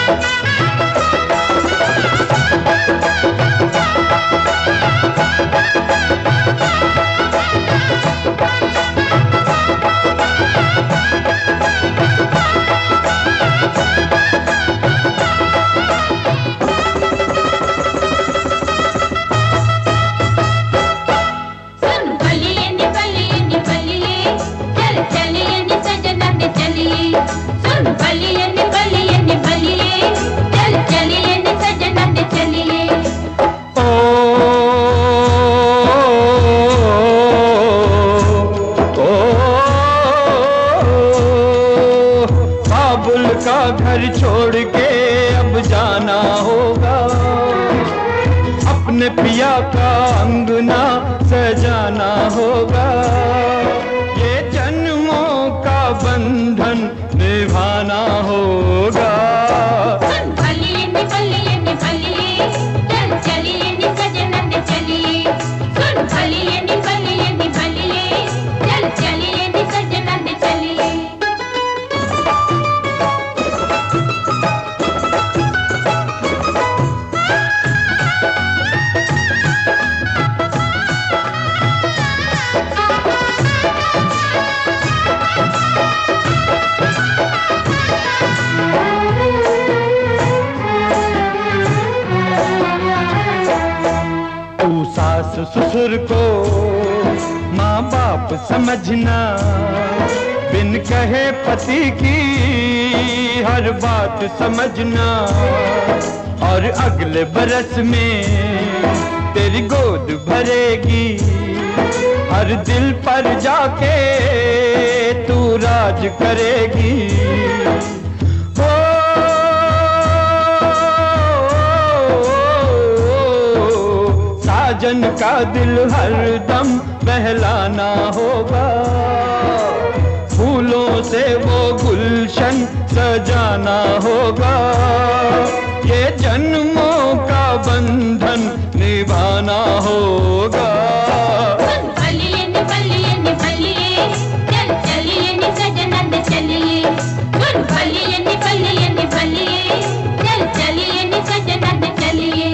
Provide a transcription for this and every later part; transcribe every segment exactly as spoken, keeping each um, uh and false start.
घर छोड़ के अब जाना होगा, अपने पिया का अंगना सजाना होगा, ये जन्मों का बंधन निभाना होगा। बलिए निबलिए निबलिए चल चलिए नि सजना ने चलिए, सुन बलिए निबलिए निबलिए चल चलिए नि सजना ने चलिए। सास ससुर को माँ बाप समझना, बिन कहे पति की हर बात समझना, और अगले बरस में तेरी गोद भरेगी, हर दिल पर जाके तू राज करेगी। साजन का दिल हरदम बहलाना होगा, फूलों से वो गुलशन सजाना होगा, ये जन्मों का बंधन निभाना होगा। बलिए निबलिए निबलिए चल चलिए नि सजना ने चलिए, सुन बलिए निबलिए निबलिए चल चलिए नि सजना ने चलिए।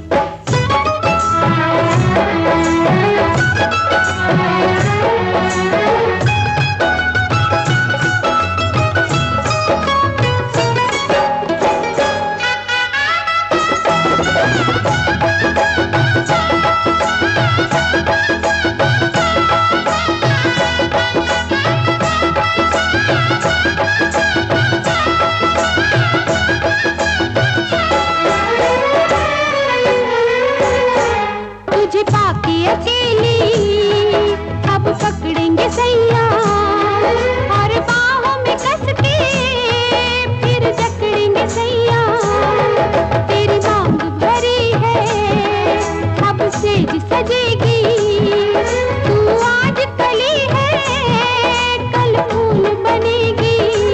तुझे पाके अकेली अब पकड़ेंगे सैया, और बाहों में कस के फिर जकड़ेंगे सैया, तेरी मांग भरी है अब सेज सजेगी, तू आज कली है कल फूल बनेगी।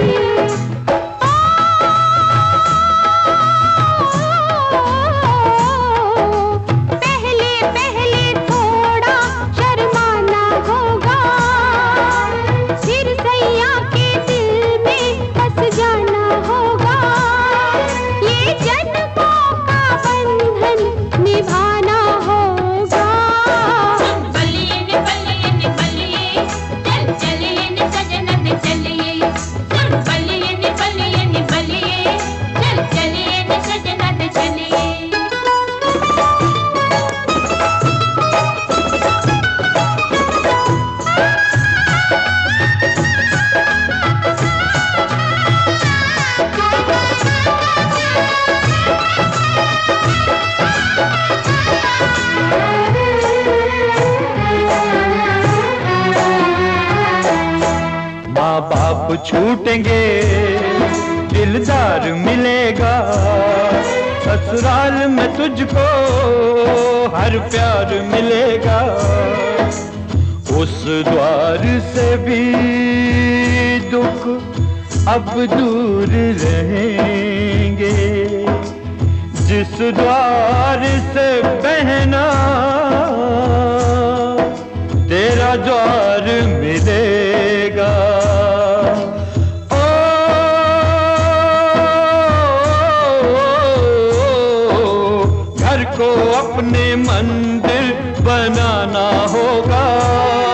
निभाना होगा। बलिए निबलिए निबलिए चल चलिए नि सजना ने चलिए, सुन बलिए निबलिए निबलिए चल चलिए नि सजना ने चलिए। माँ बाप छूटेंगे दिलदार मिलेगा, ससुराल में तुझको हर प्यार मिलेगा, उस द्वार से भी दुख अब दूर रहेंगे, जिस द्वार से बहना तेरा द्वार मिलेगा। अपने मंदिर बनाना होगा।